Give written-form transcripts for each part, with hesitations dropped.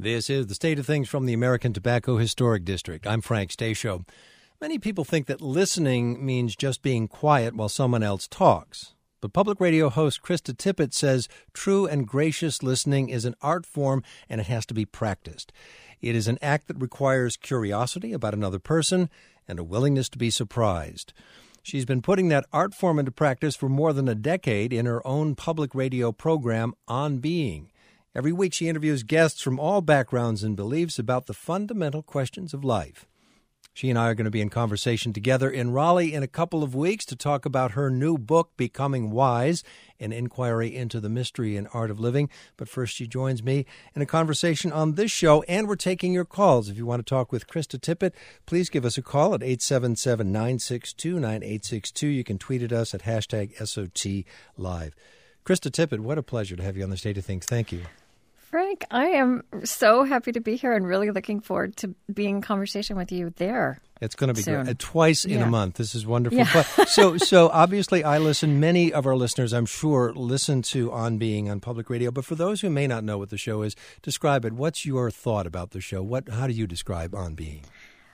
This is the State of Things from the American Tobacco Historic District. I'm Frank Stasio. Many people think that listening means just being quiet while someone else talks. But public radio host Krista Tippett says true and gracious listening is an art form and it has to be practiced. It is an act that requires curiosity about another person and a willingness to be surprised. She's been putting that art form into practice for more than a decade in her own public radio program, On Being. Every week she interviews guests from all backgrounds and beliefs about the fundamental questions of life. She and I are going to be in conversation together in Raleigh in a couple of weeks to talk about her new book, Becoming Wise, an inquiry into the mystery and art of living. But first, she joins me in a conversation on this show, and we're taking your calls. If you want to talk with Krista Tippett, please give us a call at 877-962-9862. You can tweet at us at #SOTLive. Krista Tippett, what a pleasure to have you on the State of Things. Thank you. Frank, I am so happy to be here and really looking forward to being in conversation with you there. It's going to be soon. great. Twice in a month. This is wonderful. Yeah. So obviously I listen. Many of our listeners, I'm sure, listen to On Being on public radio. But for those who may not know what the show is, describe it. What's your thought about the show? How do you describe On Being?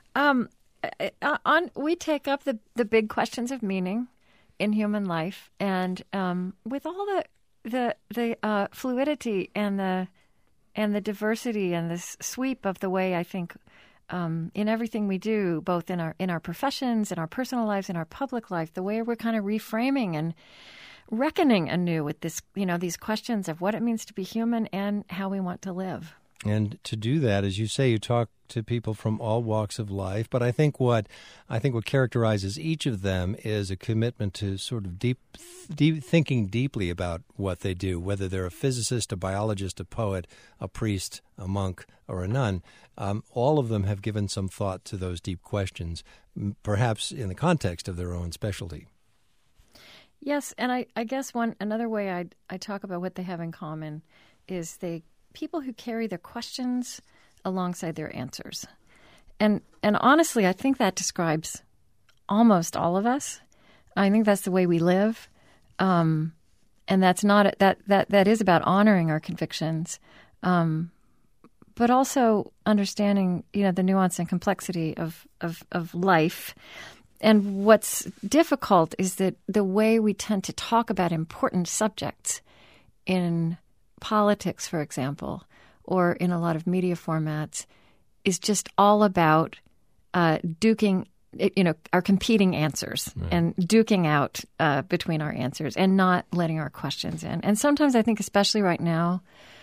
We take up the big questions of meaning in human life, and with all the fluidity and the diversity and the sweep of the way I think in everything we do, both in our professions, in our personal lives, in our public life, the way we're kind of reframing and reckoning anew with this, these questions of what it means to be human and how we want to live. And to do that, as you say, you talk to people from all walks of life. But I think what characterizes each of them is a commitment to sort of deep thinking deeply about what they do, whether they're a physicist, a biologist, a poet, a priest, a monk, or a nun. All of them have given some thought to those deep questions, perhaps in the context of their own specialty. Yes, and I guess another way I talk about what they have in common is people who carry their questions alongside their answers. And honestly, I think that describes almost all of us. I think that's the way we live. And that's not that is about honoring our convictions, but also understanding, the nuance and complexity of life. And what's difficult is that the way we tend to talk about important subjects in politics, for example, or in a lot of media formats, is just all about duking, our competing answers, right, and duking out between our answers and not letting our questions in. And sometimes I think, especially right now,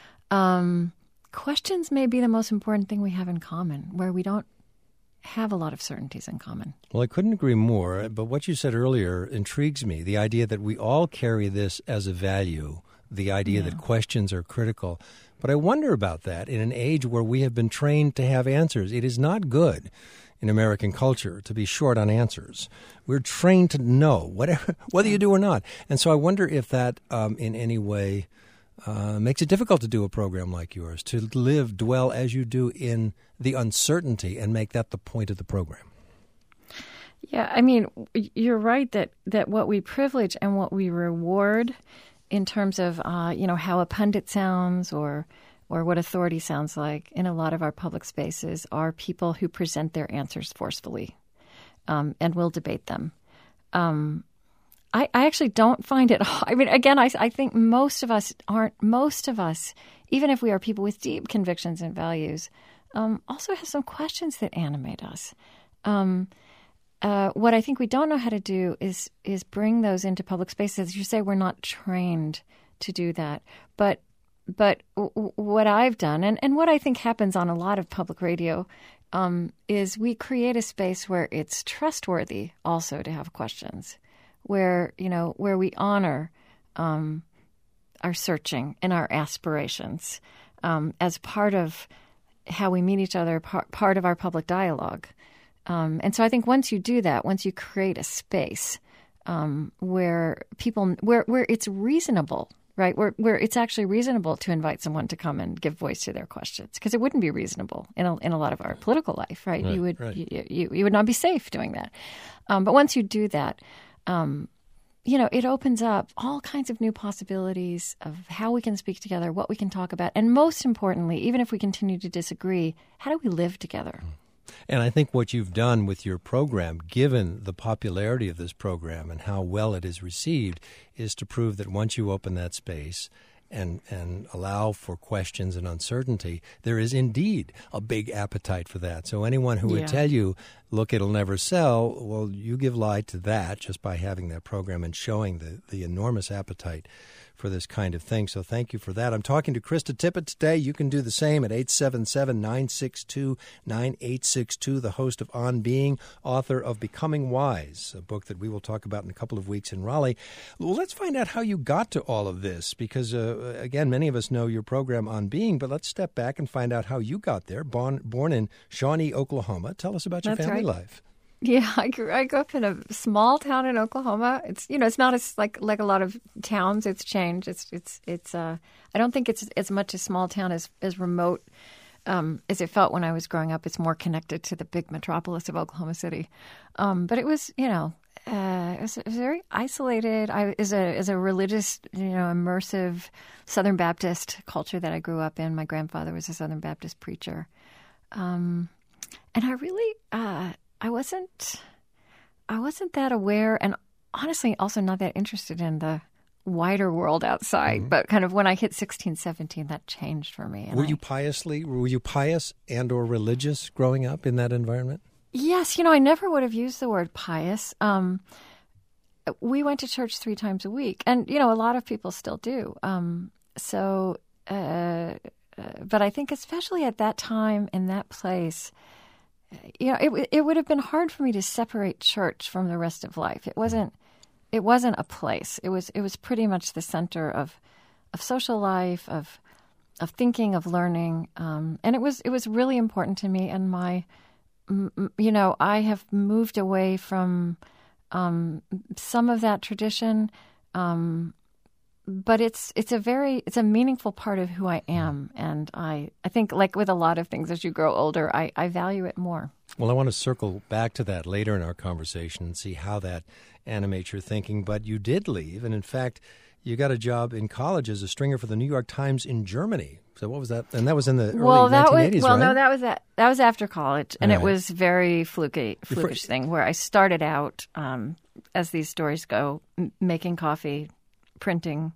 questions may be the most important thing we have in common, where we don't have a lot of certainties in common. Well, I couldn't agree more, but what you said earlier intrigues me, the idea that we all carry this as a value, the idea that questions are critical. But I wonder about that in an age where we have been trained to have answers. It is not good in American culture to be short on answers. We're trained to know, whether you do or not. And so I wonder if that in any way makes it difficult to do a program like yours, to dwell as you do in the uncertainty and make that the point of the program. Yeah, I mean, you're right that what we privilege and what we reward in terms of, how a pundit sounds or what authority sounds like in a lot of our public spaces are people who present their answers forcefully and will debate them. I actually don't find it. I mean, again, I think most of us, even if we are people with deep convictions and values, also have some questions that animate us. What I think we don't know how to do is bring those into public spaces. As you say, we're not trained to do that. But what I've done, and what I think happens on a lot of public radio, is we create a space where it's trustworthy also to have questions, where we honor our searching and our aspirations as part of how we meet each other, part of our public dialogue. And so I think once you do that, once you create a space where it's reasonable, right, where it's actually reasonable to invite someone to come and give voice to their questions, because it wouldn't be reasonable in a lot of our political life, right? You would not be safe doing that. But once you do that, it opens up all kinds of new possibilities of how we can speak together, what we can talk about, and most importantly, even if we continue to disagree, how do we live together? And I think what you've done with your program, given the popularity of this program and how well it is received, is to prove that once you open that space and allow for questions and uncertainty, there is indeed a big appetite for that. So anyone who would tell you, look, it'll never sell, well, you give light to that just by having that program and showing the enormous appetite for this kind of thing. So thank you for that. I'm talking to Krista Tippett today. You can do the same at 877-962-9862, the host of On Being, author of Becoming Wise, a book that we will talk about in a couple of weeks in Raleigh. Well, let's find out how you got to all of this because, again, many of us know your program On Being, but let's step back and find out how you got there. Born in Shawnee, Oklahoma. Tell us about your family life. Yeah, I grew up in a small town in Oklahoma. It's it's not as like a lot of towns. It's changed. It's I don't think it's as much a small town as remote as it felt when I was growing up. It's more connected to the big metropolis of Oklahoma City. But it was it was very isolated. As a religious immersive Southern Baptist culture that I grew up in. My grandfather was a Southern Baptist preacher, and I really. I wasn't that aware, and honestly also not that interested in the wider world outside. Mm-hmm. But kind of when I hit 16, 17, that changed for me. And were you pious and or religious growing up in that environment? Yes. I never would have used the word pious. We went to church 3 times a week, and, a lot of people still do. But I think especially at that time in that place, it would have been hard for me to separate church from the rest of life. It wasn't a place. It was pretty much the center of social life, of thinking, of learning, and it was really important to me. And I have moved away from some of that tradition, but it's a meaningful part of who I am, and I think, like with a lot of things, as you grow older, I value it more. Well, I want to circle back to that later in our conversation and see how that animates your thinking. But you did leave, and in fact, you got a job in college as a stringer for the New York Times in Germany. So what was that? And that was in the early 1980s, right? No, that was after college, and It was very flukish thing where I started out, as these stories go, making coffee, printing,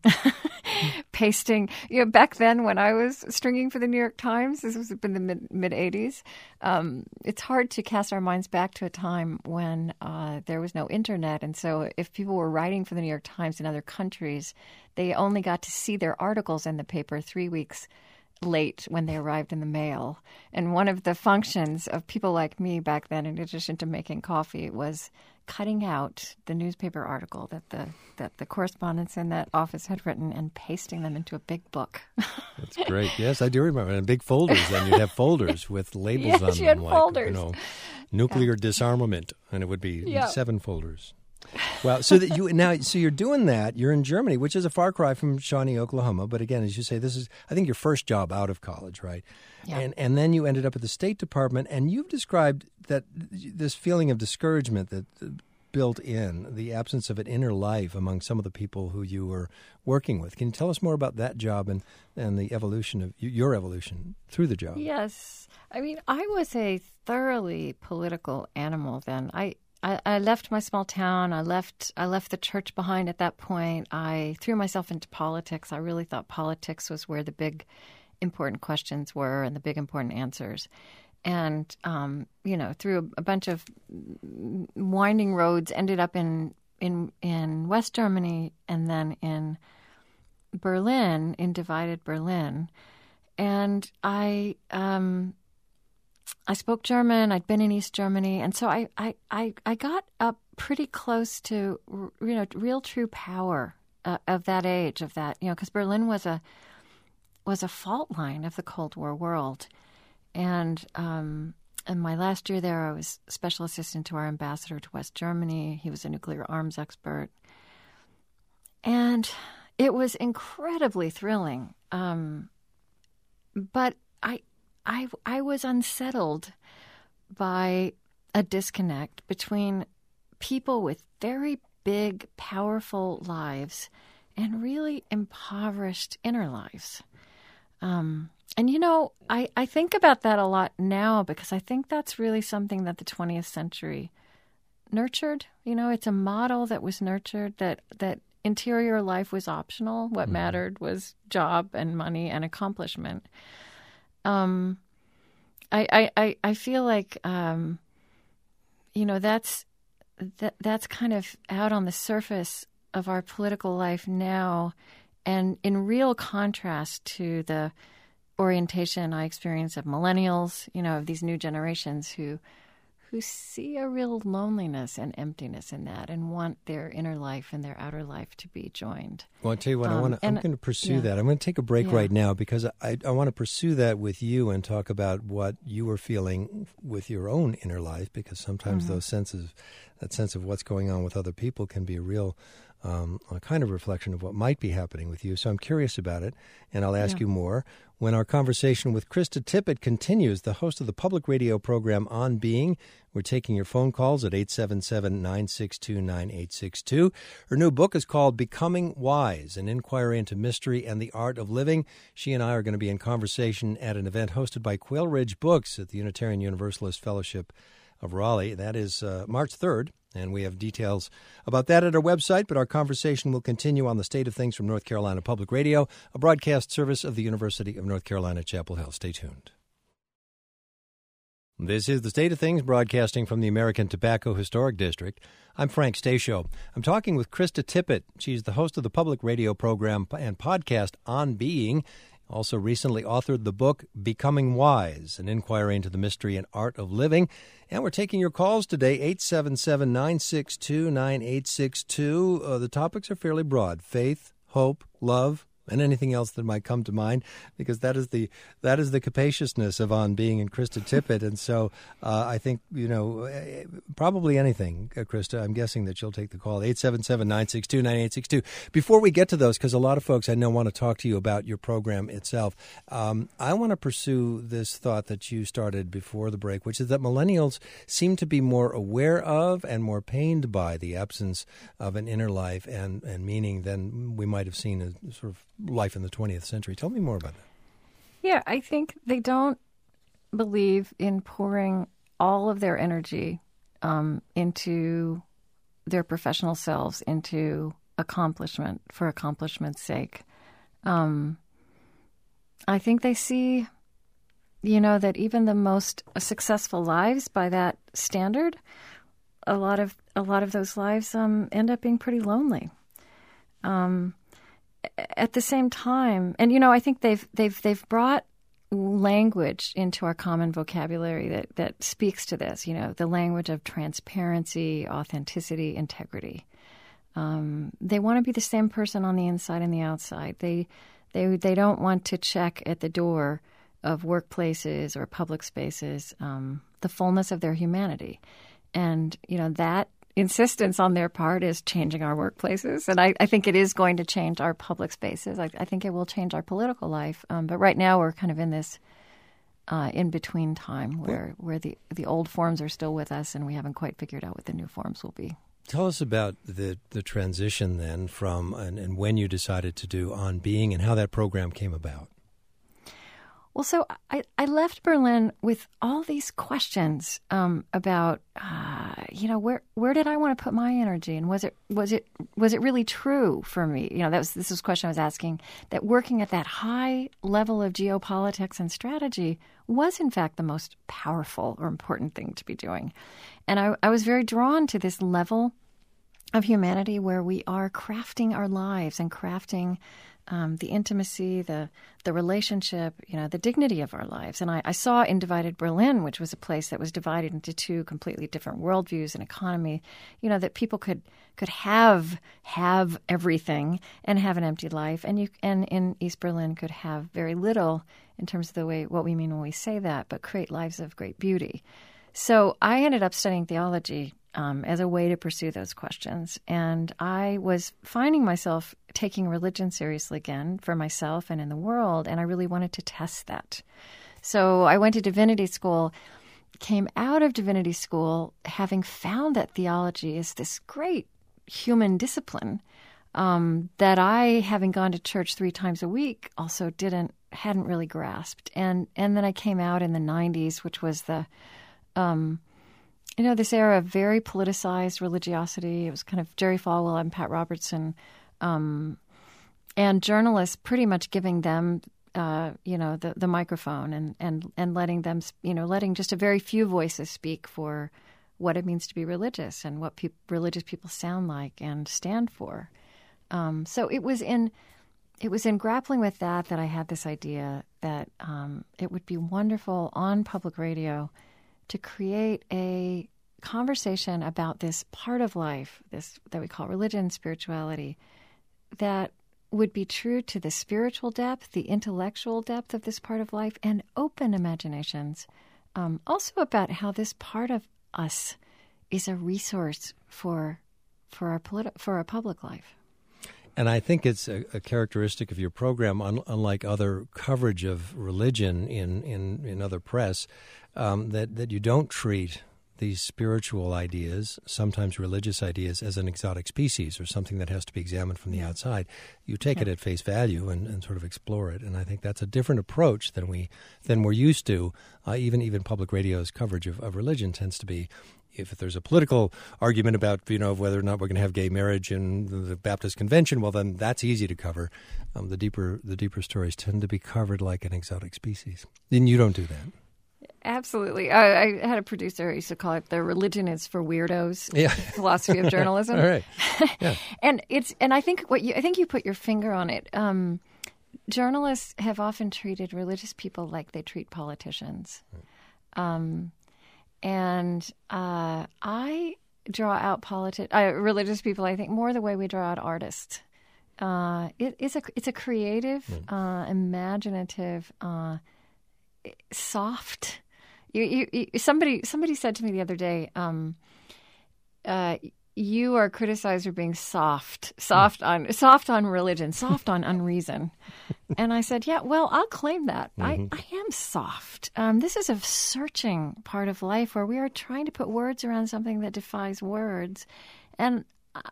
pasting. Back then when I was stringing for the New York Times, this was in the mid 80s, it's hard to cast our minds back to a time when there was no internet. And so if people were writing for the New York Times in other countries, they only got to see their articles in the paper 3 weeks late when they arrived in the mail. And one of the functions of people like me back then, in addition to making coffee, was cutting out the newspaper article that the correspondents in that office had written and pasting them into a big book. That's great. Yes, I do remember. And big folders. Then you'd have folders with labels on them. Yes, you had folders. Nuclear disarmament, and it would be 7 folders. Well, so you're doing that. You're in Germany, which is a far cry from Shawnee, Oklahoma. But again, as you say, this is, I think, your first job out of college, right? Yeah. And then you ended up at the State Department, and you've described that this feeling of discouragement that built in, the absence of an inner life among some of the people who you were working with. Can you tell us more about that job and the evolution of your evolution through the job? Yes. I mean, I was a thoroughly political animal then. I left my small town. I left the church behind at that point. I threw myself into politics. I really thought politics was where the big important questions were and the big important answers. And, through a bunch of winding roads, ended up in West Germany and then in Berlin, in divided Berlin. And I spoke German. I'd been in East Germany, and so I got up pretty close to real true power of that age, of that because Berlin was a fault line of the Cold War world, and in my last year there, I was special assistant to our ambassador to West Germany. He was a nuclear arms expert, and it was incredibly thrilling. But I was unsettled by a disconnect between people with very big, powerful lives and really impoverished inner lives. And, I think about that a lot now because I think that's really something that the 20th century nurtured. It's a model that was nurtured, that interior life was optional. What mattered was job and money and accomplishment. I feel like, that's kind of out on the surface of our political life now, and in real contrast to the orientation I experience of millennials, of these new generations who see a real loneliness and emptiness in that and want their inner life and their outer life to be joined. Well, I'll tell you what, I'm going to pursue that. I'm going to take a break right now because I want to pursue that with you and talk about what you were feeling with your own inner life, because sometimes that sense of what's going on with other people can be a real a kind of reflection of what might be happening with you. So I'm curious about it, and I'll ask you more when our conversation with Krista Tippett continues, the host of the public radio program On Being. We're taking your phone calls at 877-962-9862. Her new book is called Becoming Wise, an inquiry into mystery and the art of living. She and I are going to be in conversation at an event hosted by Quail Ridge Books at the Unitarian Universalist Fellowship of Raleigh. That is March 3rd. And we have details about that at our website, but our conversation will continue on the State of Things from North Carolina Public Radio, a broadcast service of the University of North Carolina, Chapel Hill. Stay tuned. This is the State of Things, broadcasting from the American Tobacco Historic District. I'm Frank Stasio. I'm talking with Krista Tippett. She's the host of the public radio program and podcast On Being. Also recently authored the book Becoming Wise, an inquiry into the mystery and art of living. And we're taking your calls today, 877-962-9862. The topics are fairly broad: faith, hope, love, and anything else that might come to mind, because that is the capaciousness of On Being and Krista Tippett. And so I think, probably anything, Krista. I'm guessing that you'll take the call, 877-962-9862. Before we get to those, because a lot of folks I know want to talk to you about your program itself, I want to pursue this thought that you started before the break, which is that millennials seem to be more aware of and more pained by the absence of an inner life and meaning than we might have seen as sort of life in the 20th century. Tell me more about that. Yeah, I think they don't believe in pouring all of their energy into their professional selves, into accomplishment for accomplishment's sake. I think they see, that even the most successful lives by that standard, a lot of those lives end up being pretty lonely. At the same time, and I think they've brought language into our common vocabulary that speaks to this. The language of transparency, authenticity, integrity. They want to be the same person on the inside and the outside. They don't want to check at the door of workplaces or public spaces the fullness of their humanity, and that insistence on their part is changing our workplaces. And I think it is going to change our public spaces. I think it will change our political life. But right now we're kind of in this in-between time where the old forms are still with us and we haven't quite figured out what the new forms will be. Tell us about the transition then from and when you decided to do On Being and how that program came about. Well, so I left Berlin with all these questions about, where did I want to put my energy, and was it really true for me? This was a question I was asking. That working at that high level of geopolitics and strategy was in fact the most powerful or important thing to be doing, and I was very drawn to this level of humanity where we are crafting our lives and crafting the intimacy, the relationship, the dignity of our lives. And I saw in Divided Berlin, which was a place that was divided into two completely different worldviews and economy, that people could have everything and have an empty life, and in East Berlin could have very little in terms of what we mean when we say that, but create lives of great beauty. So I ended up studying theology as a way to pursue those questions. And I was finding myself taking religion seriously again for myself and in the world, and I really wanted to test that. So I went to divinity school, came out of divinity school having found that theology is this great human discipline that I, having gone to church 3 times a week, also hadn't really grasped. And then I came out in the 90s, which was the, this era of very politicized religiosity. It was kind of Jerry Falwell and Pat Robertson, and journalists pretty much giving them, the microphone and letting them, letting just a very few voices speak for what it means to be religious and what religious people sound like and stand for. So it was in grappling with that I had this idea that it would be wonderful on public radio to create a conversation about this part of life, this that we call religion, spirituality, that would be true to the spiritual depth, the intellectual depth of this part of life, and open imaginations. Also about how this part of us is a resource for our public life. And I think it's a characteristic of your program, unlike other coverage of religion in other press, that you don't treat these spiritual ideas, sometimes religious ideas, as an exotic species or something that has to be examined from the outside. You take it at face value and sort of explore it. And I think that's a different approach than we're used to. Even public radio's coverage of religion tends to be, if there's a political argument about whether or not we're going to have gay marriage in the Baptist convention, well, then that's easy to cover. The deeper stories tend to be covered like an exotic species. And you don't do that. Absolutely. I had a producer who used to call it the religion is for weirdos philosophy of journalism. All right. Yeah. And I think you put your finger on it. Journalists have often treated religious people like they treat politicians. Right. And I draw out religious people, I think, more the way we draw out artists. It's a creative, imaginative, soft. Somebody said to me the other day, you are criticized for being soft on religion, soft on unreason. And I said, yeah, well, I'll claim that. Mm-hmm. I am soft. This is a searching part of life where we are trying to put words around something that defies words. And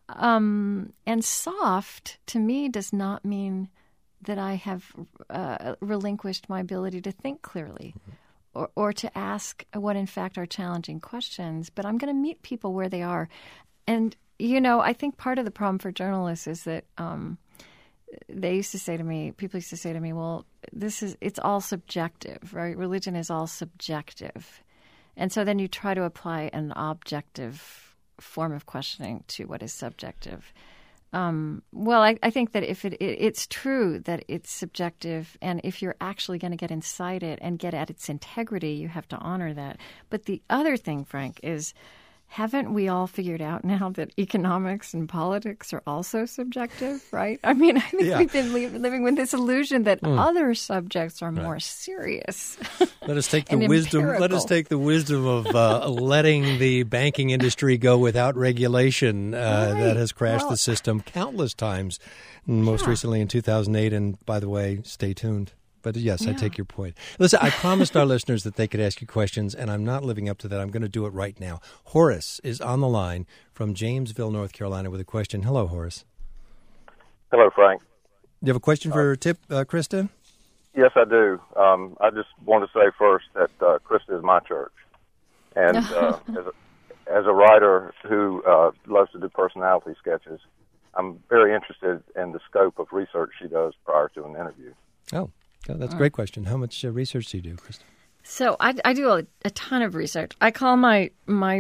soft to me does not mean that I have relinquished my ability to think clearly. Mm-hmm. Or to ask what, in fact, are challenging questions. But I'm going to meet people where they are. And, I think part of the problem for journalists is that people used to say to me, well, it's all subjective, right? Religion is all subjective. And so then you try to apply an objective form of questioning to what is subjective. Well, I think that if it's true that it's subjective, and if you're actually going to get inside it and get at its integrity, you have to honor that. But the other thing, Frank, is haven't we all figured out now that economics and politics are also subjective, right? I mean, I think we've been living with this illusion that other subjects are more serious. Let us take the wisdom. Empirical. Let us take the wisdom of letting the banking industry go without regulation that has crashed the system countless times. Most recently in 2008. And by the way, stay tuned. But yes, I take your point. Listen, I promised our listeners that they could ask you questions, and I'm not living up to that. I'm going to do it right now. Horace is on the line from Jamesville, North Carolina, with a question. Hello, Horace. Hello, Frank. Do you have a question for Tip, Krista? Yes, I do. I just want to say first that Krista is my church. And as a writer who loves to do personality sketches, I'm very interested in the scope of research she does prior to an interview. Oh. That's a great question. How much research do you do, Krista? So I do a ton of research. I call my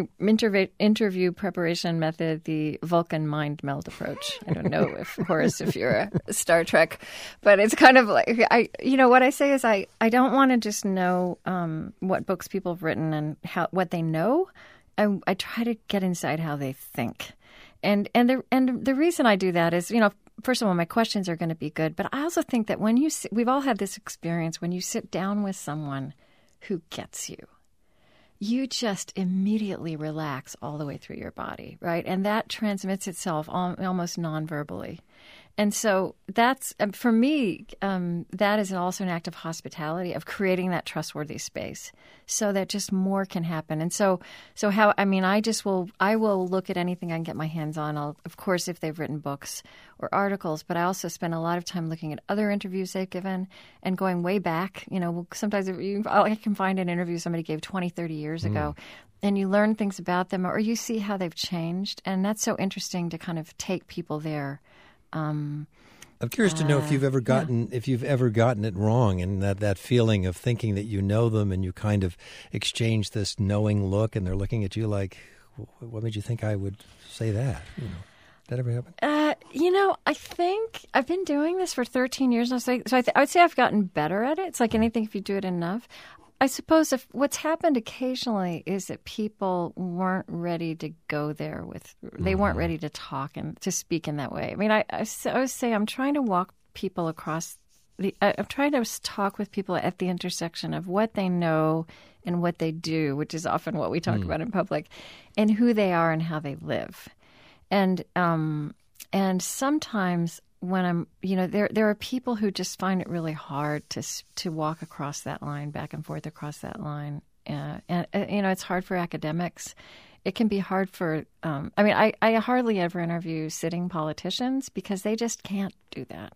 interview preparation method the Vulcan mind meld approach. I don't know if you're a Star Trek, but it's kind of like what I say is I don't want to just know what books people have written and what they know. I try to get inside how they think, and the reason I do that is first of all, my questions are going to be good, but I also think that when we've all had this experience, when you sit down with someone who gets you, you just immediately relax all the way through your body, right? And that transmits itself almost non-verbally. And so that's, for me, that is also an act of hospitality, of creating that trustworthy space so that just more can happen. And so how, I mean, I will look at anything I can get my hands on. Of course, if they've written books or articles, but I also spend a lot of time looking at other interviews they've given and going way back. You know, sometimes I can find an interview somebody gave 20, 30 years ago. And you learn things about them, or you see how they've changed. And that's so interesting to kind of take people there. I'm curious to know if you've ever gotten it wrong, and that feeling of thinking that you know them, and you kind of exchange this knowing look, and they're looking at you like, "What made you think I would say that?" You know, did that ever happen? I think I've been doing this for 13 years now, so I would say I've gotten better at it. It's like anything; if you do it enough. I suppose if what's happened occasionally is that people weren't ready to go there they weren't ready to talk and to speak in that way. I mean, I always say I'm trying to walk people across I'm trying to talk with people at the intersection of what they know and what they do, which is often what we talk about in public, and who they are and how they live. And sometimes when I'm, there are people who just find it really hard to walk across that line, back and forth across that line. And it's hard for academics. It can be hard for, I hardly ever interview sitting politicians because they just can't do that.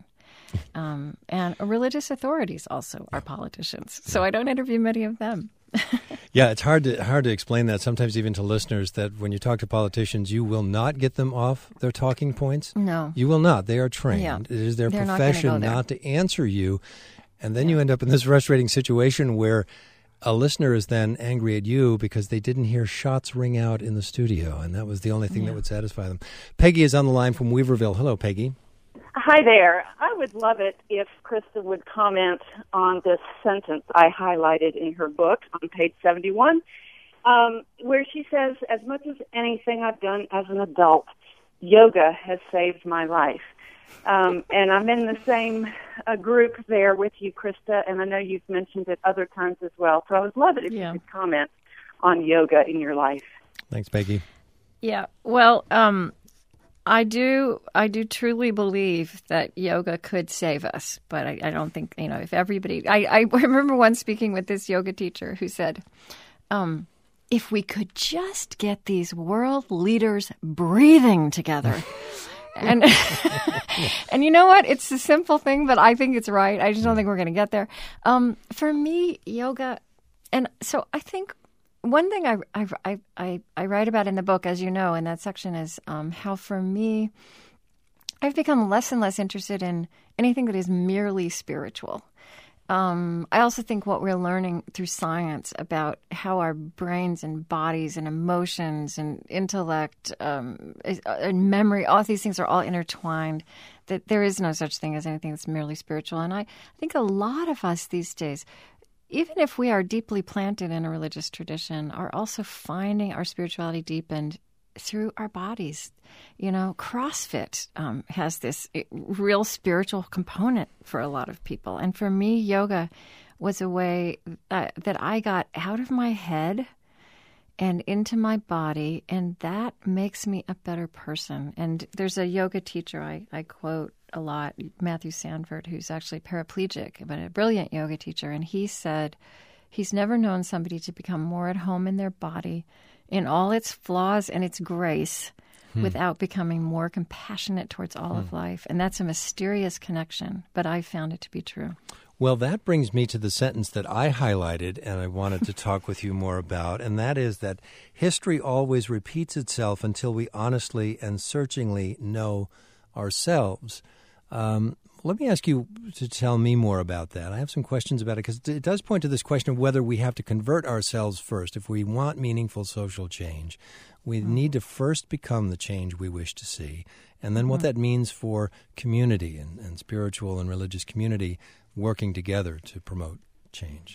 And religious authorities also are politicians. So I don't interview many of them. Yeah, it's hard to explain that sometimes even to listeners, that when you talk to politicians, you will not get them off their talking points. No. You will not. They are trained. Yeah. It is their They're profession not to answer you. And then you end up in this frustrating situation where a listener is then angry at you because they didn't hear shots ring out in the studio, and that was the only thing that would satisfy them. Peggy is on the line from Weaverville. Hello, Peggy. Hi there. I would love it if Krista would comment on this sentence I highlighted in her book on page 71, where she says, "As much as anything I've done as an adult, yoga has saved my life." And I'm in the same group there with you, Krista, and I know you've mentioned it other times as well. So I would love it if you could comment on yoga in your life. Thanks, Peggy. Yeah. Well, I do truly believe that yoga could save us, but I don't think, if everybody, I remember once speaking with this yoga teacher who said, if we could just get these world leaders breathing together. And and you know what? It's a simple thing, but I think it's right. I just don't think we're going to get there. For me, yoga, and so I think one thing I write about in the book, as you know, in that section is how for me, I've become less and less interested in anything that is merely spiritual. I also think what we're learning through science about how our brains and bodies and emotions and intellect and memory, all of these things are all intertwined, that there is no such thing as anything that's merely spiritual. And I think a lot of us these days, even if we are deeply planted in a religious tradition, are also finding our spirituality deepened through our bodies. CrossFit has this real spiritual component for a lot of people. And for me, yoga was a way that I got out of my head and into my body, and that makes me a better person. And there's a yoga teacher I quote a lot, Matthew Sanford, who's actually paraplegic, but a brilliant yoga teacher. And he said he's never known somebody to become more at home in their body in all its flaws and its grace without becoming more compassionate towards all of life. And that's a mysterious connection, but I found it to be true. Well, that brings me to the sentence that I highlighted and I wanted to talk with you more about, and that is that history always repeats itself until we honestly and searchingly know ourselves. Let me ask you to tell me more about that. I have some questions about it because it does point to this question of whether we have to convert ourselves first. If we want meaningful social change, we need to first become the change we wish to see. And then what that means for community and spiritual and religious community working together to promote change.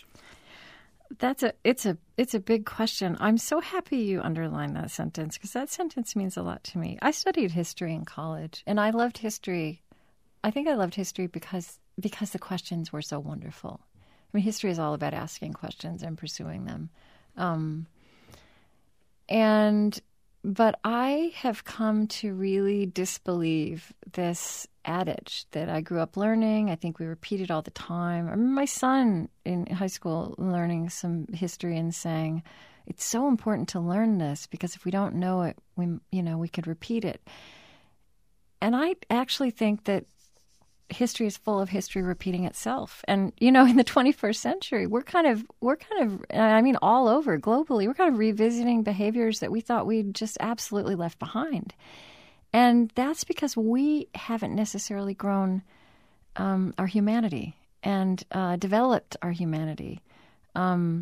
It's a big question. I'm so happy you underlined that sentence because that sentence means a lot to me. I studied history in college, and I loved history. I think I loved history because the questions were so wonderful. I mean, history is all about asking questions and pursuing them. But I have come to really disbelieve this adage that I grew up learning. I think we repeat it all the time. I remember my son in high school learning some history and saying, it's so important to learn this because if we don't know it, we could repeat it. And I actually think that history is full of history repeating itself. And, in the 21st century, we're kind of, all over globally, we're kind of revisiting behaviors that we thought we'd just absolutely left behind. And that's because we haven't necessarily grown our humanity and developed our humanity. And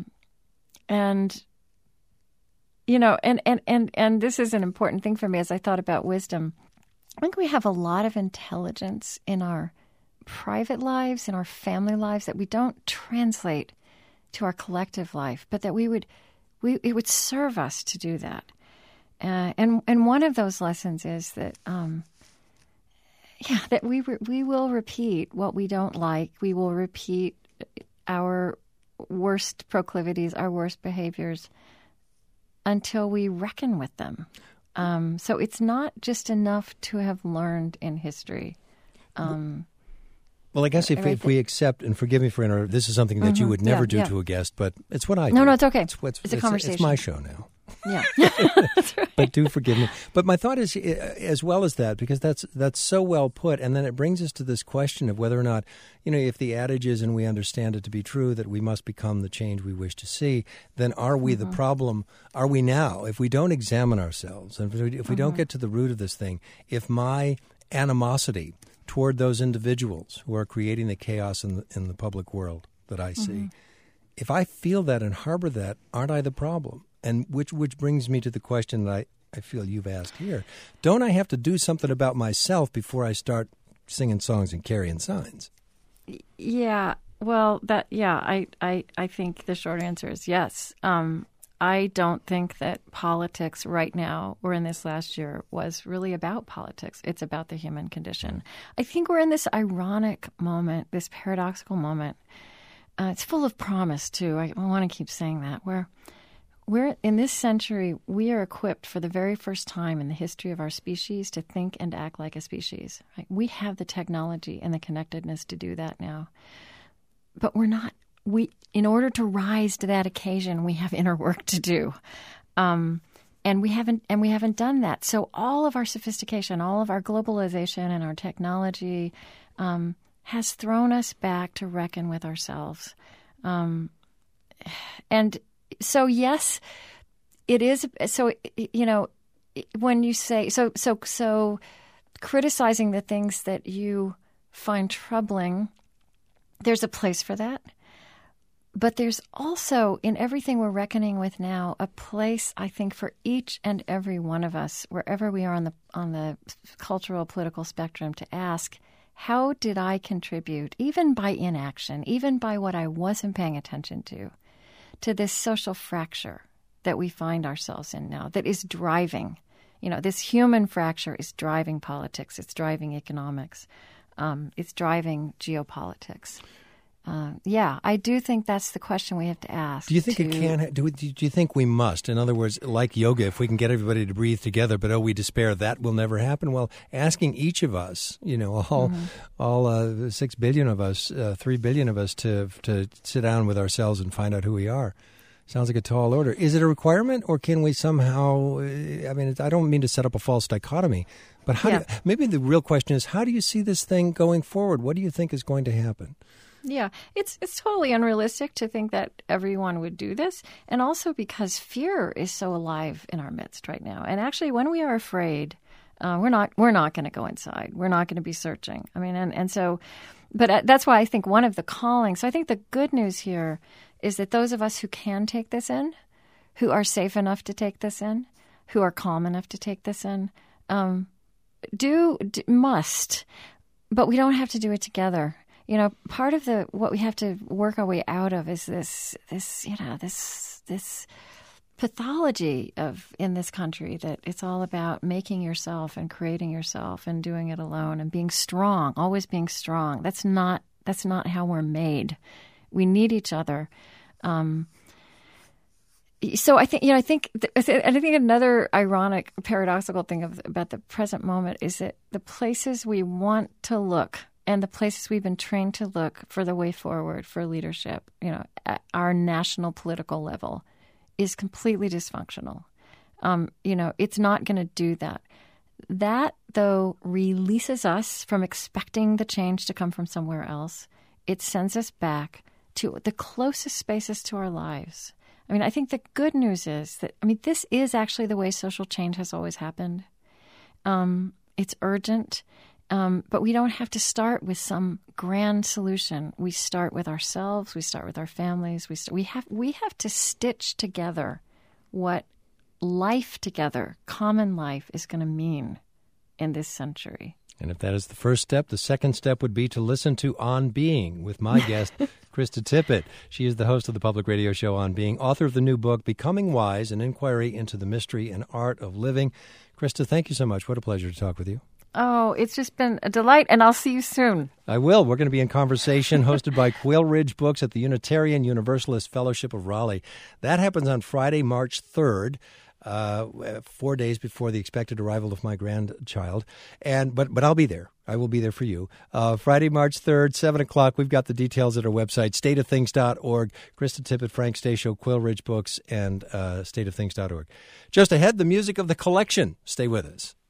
this is an important thing for me as I thought about wisdom. I think we have a lot of intelligence in our private lives, in our family lives, that we don't translate to our collective life, but that it would serve us to do that. And one of those lessons is that, that we will repeat what we don't like. We will repeat our worst proclivities, our worst behaviors, until we reckon with them. So it's not just enough to have learned in history. Well, I guess if we accept, and forgive me for this is something that you would never do to a guest, but it's what I do. No, it's okay. It's a conversation. It's my show now. Yeah. That's right. But do forgive me. But my thought is, as well as that, because that's so well put, and then it brings us to this question of whether or not, if the adage is, and we understand it to be true, that we must become the change we wish to see, then are we the problem? Are we now? If we don't examine ourselves, and if we don't get to the root of this thing, if my animosity toward those individuals who are creating the chaos in the public world that I see, if I feel that and harbor that, aren't I the problem? And which brings me to the question that I feel you've asked here. Don't I have to do something about myself before I start singing songs and carrying signs? Yeah. Well, I think the short answer is yes. I don't think that politics right now or in this last year was really about politics. It's about the human condition. I think we're in this ironic moment, this paradoxical moment. It's full of promise, too. I want to keep saying that, where we're in this century, we are equipped for the very first time in the history of our species to think and act like a species. Right? We have the technology and the connectedness to do that now. But we're not. In order to rise to that occasion, we have inner work to do, and we haven't done that. So all of our sophistication, all of our globalization, and our technology has thrown us back to reckon with ourselves. And so, yes, it is. So when you say so, criticizing the things that you find troubling, there's a place for that. But there's also, in everything we're reckoning with now, a place, I think, for each and every one of us, wherever we are on the cultural, political spectrum, to ask, how did I contribute, even by inaction, even by what I wasn't paying attention to this social fracture that we find ourselves in now, that is driving, this human fracture is driving politics, it's driving economics, it's driving geopolitics. I do think that's the question we have to ask. Do you think it can? Do you think we must? In other words, like yoga, if we can get everybody to breathe together, but we despair, that will never happen. Well, asking each of us, all 6 billion of us, 3 billion of us, to sit down with ourselves and find out who we are, sounds like a tall order. Is it a requirement, or can we somehow? I don't mean to set up a false dichotomy, but maybe the real question is, how do you see this thing going forward? What do you think is going to happen? Yeah, it's totally unrealistic to think that everyone would do this, and also because fear is so alive in our midst right now. And actually, when we are afraid, we're not going to go inside. We're not going to be searching. But that's why I think one of the callings. So I think the good news here is that those of us who can take this in, who are safe enough to take this in, who are calm enough to take this in, must, but we don't have to do it together. Part of what we have to work our way out of is this pathology in this country that it's all about making yourself and creating yourself and doing it alone and being strong, always being strong. That's not how we're made. We need each other. So I think another ironic, paradoxical thing about the present moment is that the places we want to look and the places we've been trained to look for the way forward for leadership, at our national political level, is completely dysfunctional. It's not going to do that. That, though, releases us from expecting the change to come from somewhere else. It sends us back to the closest spaces to our lives. I mean, I think the good news is that, this is actually the way social change has always happened. It's urgent, but we don't have to start with some grand solution. We start with ourselves. We start with our families. We have to stitch together what life together, common life, is going to mean in this century. And if that is the first step, the second step would be to listen to On Being with my guest, Krista Tippett. She is the host of the public radio show On Being, author of the new book, Becoming Wise, An Inquiry into the Mystery and Art of Living. Krista, thank you so much. What a pleasure to talk with you. Oh, it's just been a delight, and I'll see you soon. I will. We're going to be in conversation hosted by Quill Ridge Books at the Unitarian Universalist Fellowship of Raleigh. That happens on Friday, March 3rd. 4 days before the expected arrival of my grandchild. But I'll be there. I will be there for you. Friday, March 3rd, 7 o'clock. We've got the details at our website, stateofthings.org. Krista Tippett, Frank Stasio, Quill Ridge Books, and stateofthings.org. Just ahead, the music of the collection. Stay with us.